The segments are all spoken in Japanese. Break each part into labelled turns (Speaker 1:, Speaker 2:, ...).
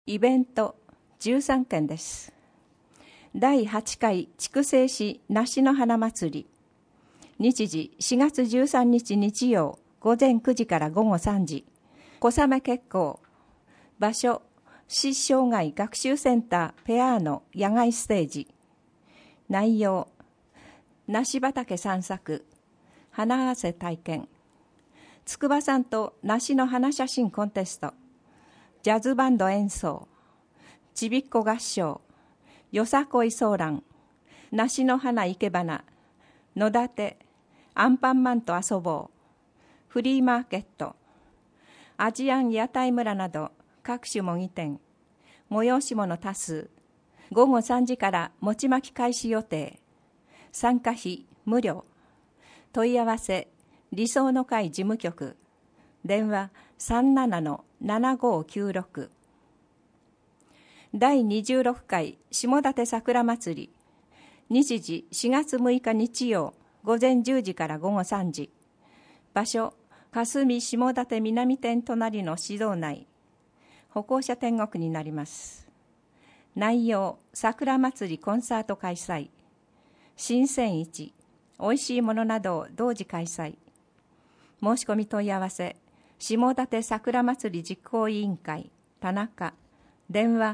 Speaker 1: イベント13件です。第8回筑西市梨の花祭り。日時4月13日日曜午前9時から午後3時。小雨決行。場所、市障害学習センターペアーノ野外ステージ。内容、梨畑散策、花合わせ体験、筑波山と梨の花写真コンテスト、ジャズバンド演奏、ちびっこ合唱、よさこいソーラン、梨の花いけばな、野立て、アンパンマンと遊ぼう、フリーマーケット、アジアン屋台村など各種模擬店、催し物多数、午後3時から餅まき開始予定、参加費無料、問い合わせ、理想の会事務局、電話37-7596。第26回下館桜まつり。日時4月6日日曜午前10時から午後3時。場所、霞下館南店隣の市道内。歩行者天国になります。内容、桜まつりコンサート開催。新鮮市、おいしいものなどを同時開催。申し込み問い合わせ、下館桜まつり実行委員会、田中、電話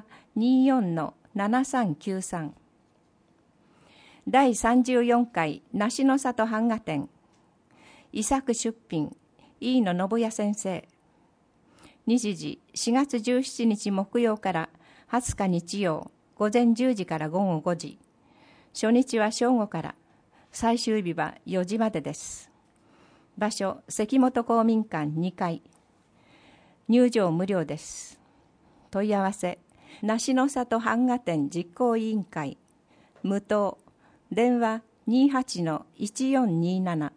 Speaker 1: 24-7393。第34回梨の里版画展。伊作出品、飯野信也先生。日時4月17日木曜から20日日曜、午前10時から午後5時。初日は正午から、最終日は4時までです。場所、関本公民館2階。入場無料です。問い合わせ、梨の里版画展実行委員会、無答、電話28-1427。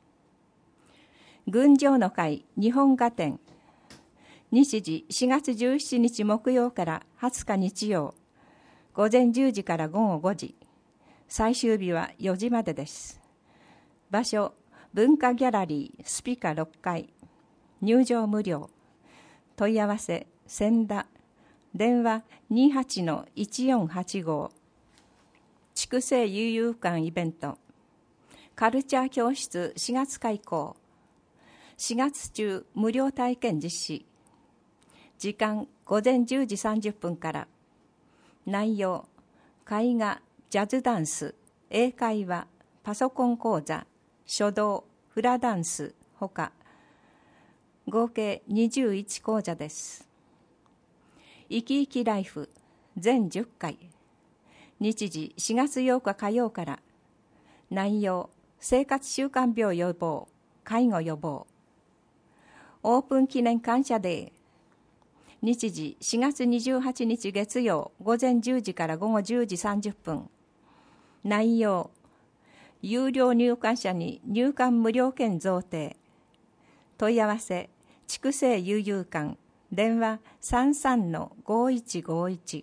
Speaker 1: 群青の会日本画展。日時4月17日木曜から20日日曜、午前10時から午後5時。最終日は4時までです。場所、文化ギャラリースピカ6階。入場無料。問い合わせ、千田。電話28-1485。筑西悠々館イベント。カルチャー教室4月開講。4月中無料体験実施。時間午前10時30分から。内容、絵画、ジャズダンス、英会話、パソコン講座、書道、フラダンス、ほか。合計21講座です。生き生きライフ全10回。日時4月8日火曜から。内容、生活習慣病予防、介護予防。オープン記念感謝デー。日時4月28日月曜午前10時から午後10時30分。内容、有料入館者に入館無料券贈呈。問い合わせ、筑西悠々館、電話33-5151。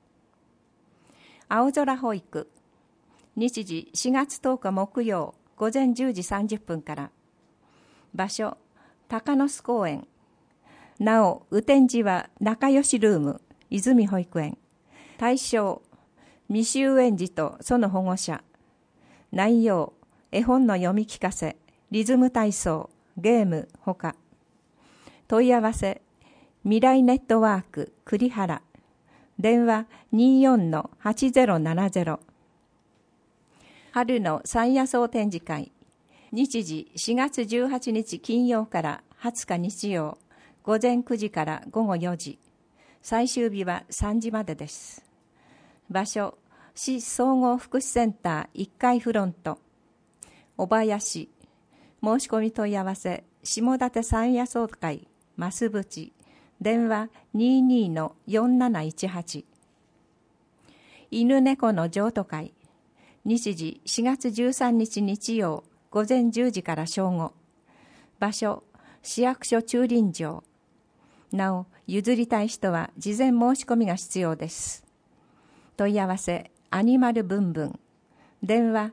Speaker 1: 青空保育。日時4月10日木曜午前10時30分から。場所、鷹巣公園。なお、雨天時は仲良しルーム、泉保育園。対象、未就園児とその保護者。内容、絵本の読み聞かせ、リズム体操、ゲーム、ほか。問い合わせ、未来ネットワーク栗原。電話24-8070。春の山野草展示会。日時4月18日金曜から20日日曜、午前9時から午後4時。最終日は3時までです。場所、市総合福祉センター1階フロント。小林。申し込み問い合わせ、下館山野草会、増渕。電話22-4718。犬猫の譲渡会。日時4月13日日曜、午前10時から正午。場所、市役所駐輪場。なお、譲りたい人は事前申し込みが必要です。問い合わせ、アニマルブンブン。電話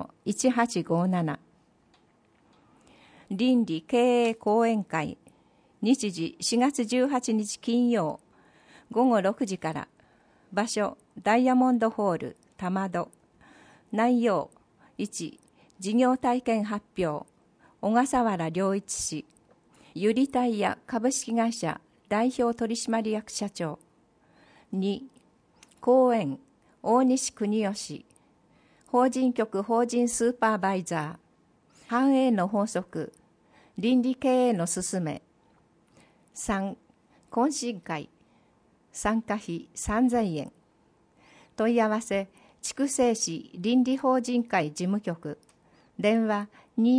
Speaker 1: 090-9641-1857。倫理経営講演会。 日時4月18日金曜午後6時から。場所ダイヤモンドホール玉戸。内容1、事業体験発表、小笠原良一氏、ゆりタイヤ株式会社代表取締役社長。2、講演大西邦義、法人局法人スーパーバイザー、繁栄の法則、倫理経営の勧め。3、懇親会、参加費3000円。問い合わせ、筑西市倫理法人会事務局、電話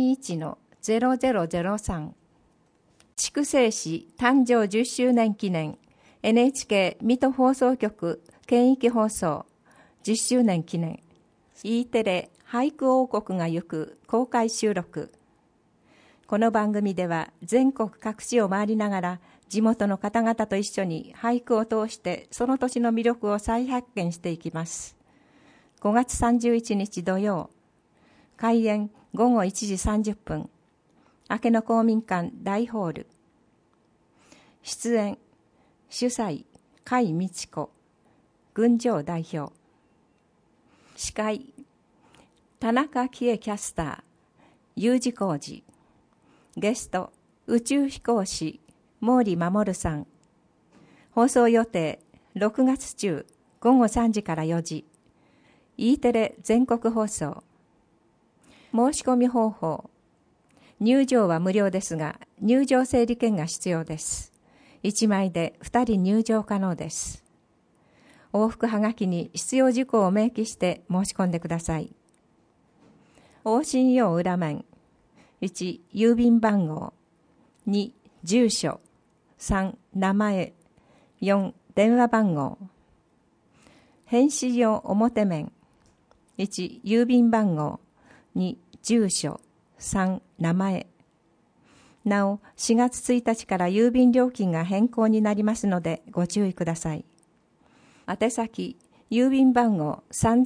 Speaker 1: 21-0003。筑西市誕生10周年記念 NHK 水戸放送局県域放送10周年記念 E テレ俳句王国が行く公開収録。この番組では全国各地を回りながら地元の方々と一緒に俳句を通してその年の魅力を再発見していきます。5月31日土曜、開演午後1時30分、明けの公民館大ホール。出演、主催、甲斐美智子、群青代表。司会、田中喜恵キャスター、U字工事。ゲスト、宇宙飛行士、毛利守さん。放送予定、6月中、午後3時から4時。E テレ全国放送。申し込み方法。入場は無料ですが、入場整理券が必要です。1枚で2人入場可能です。往復はがきに必要事項を明記して申し込んでください。往診用裏面。1、郵便番号。2、住所。3、名前。4、電話番号。返信用表面。1、郵便番号。2、住所。3、名前。なお、4月1日から郵便料金が変更になりますのでご注意ください。宛先、郵便番号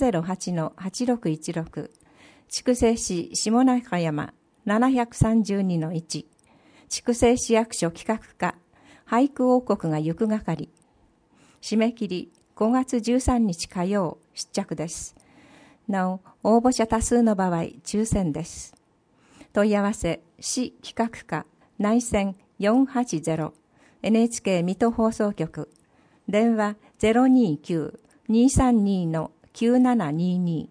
Speaker 1: 308-8616、筑西市下中山 732-1、筑西市役所企画課、俳句王国が行く係。締め切り5月13日火曜、出着です。なお、応募者多数の場合、抽選です。問い合わせ、市企画課、内線480、NHK 水戸放送局、電話 029-232-9722。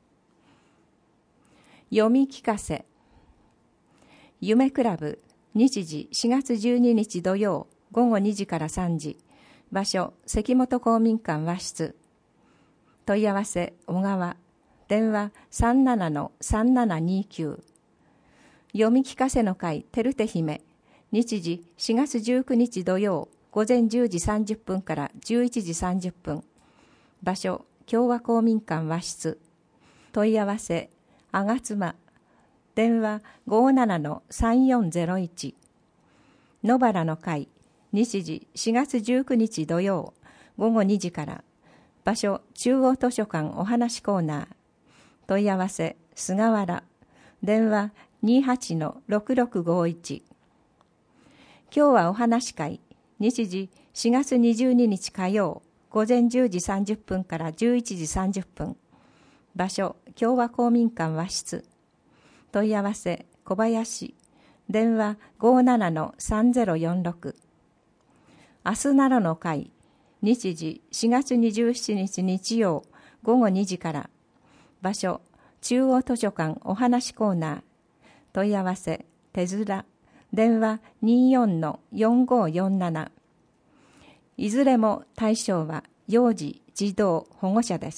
Speaker 1: 読み聞かせ。夢クラブ、日時4月12日土曜午後2時から3時。場所、関本公民館和室。問い合わせ、小川。電話 37-3729。読み聞かせの会、てるて姫。日時4月19日土曜午前10時30分から11時30分。場所、共和公民館和室。問い合わせ、あがつま。電話 57-3401。野原の会、日時4月19日土曜午後2時から。場所、中央図書館お話コーナー。問い合わせ、菅原。電話 28-6651。今日はお話会、日時4月22日火曜午前10時30分から11時30分。場所、共和公民館和室。問い合わせ、小林。電話 57-3046。明日なろの会、日時4月27日日曜午後2時から。場所、中央図書館お話コーナー。問い合わせ、手面。電話 24-4547。いずれも対象は幼児児童保護者です。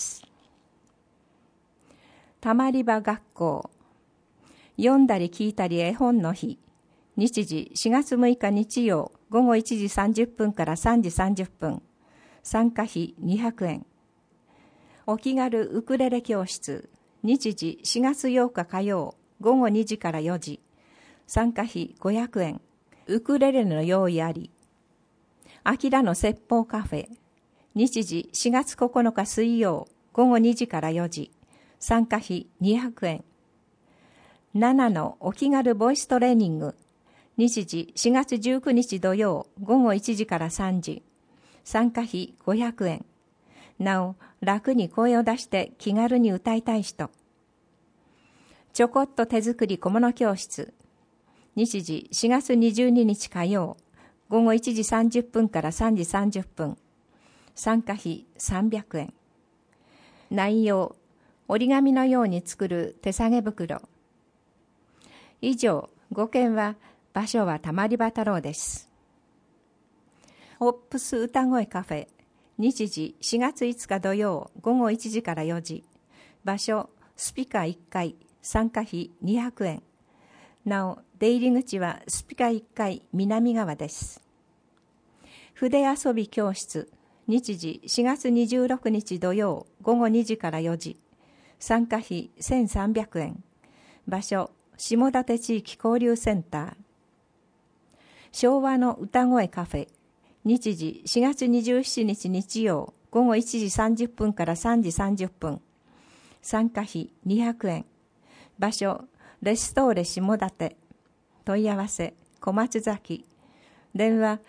Speaker 1: たまり場学校。読んだり聞いたり絵本の日。日時4月6日日曜午後1時30分から3時30分。参加費200円。お気軽ウクレレ教室。日時4月8日火曜午後2時から4時。参加費500円。ウクレレの用意あり。あきらの説法カフェ。日時4月9日水曜午後2時から4時。参加費200円。7のお気軽ボイストレーニング。 日時4月19日土曜午後1時から3時。参加費500円。なお、楽に声を出して気軽に歌いたい人。ちょこっと手作り小物教室。日時4月22日火曜午後1時30分から3時30分。参加費300円。内容、折り紙のように作る手提げ袋。以上、5件は、場所はたまり場太郎です。オップス歌声カフェ。日時4月5日土曜午後1時から4時。場所、スピカ1階。参加費200円。なお、出入り口はスピカ1階南側です。筆遊び教室。日時4月26日土曜午後2時から4時。参加費1300円。場所、下館地域交流センター。昭和の歌声カフェ。日時4月27日日曜午後1時30分から3時30分。参加費200円。場所、レストーレ下館。問い合わせ、小松崎。電話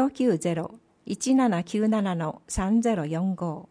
Speaker 1: 090-1797-3045。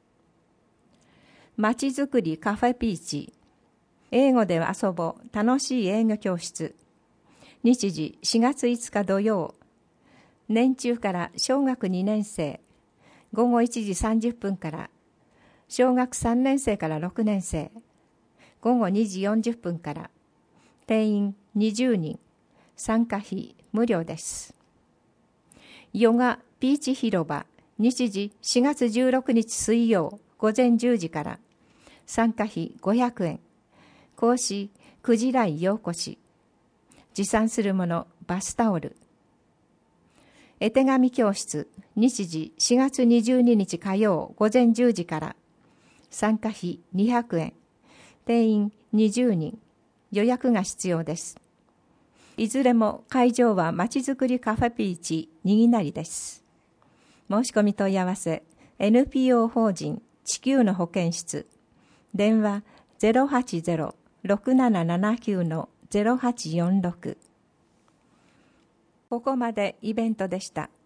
Speaker 1: まちづくりカフェピーチ。英語で遊ぼう楽しい英語教室。日時4月5日土曜。年中から小学2年生。午後1時30分から。小学3年生から6年生。午後2時40分から。定員20人。参加費無料です。ヨガピーチ広場。日時4月16日水曜午前10時から。参加費500円。講師、くじらい陽子氏。持参するもの、バスタオル。絵手紙教室。日時4月22日火曜午前10時から。参加費200円。定員20人。予約が必要です。いずれも会場はまちづくりカフェピーチにぎなりです。申し込み問い合わせ NPO 法人地球の保健室。電話 080-6779-0846。ここまでイベントでした。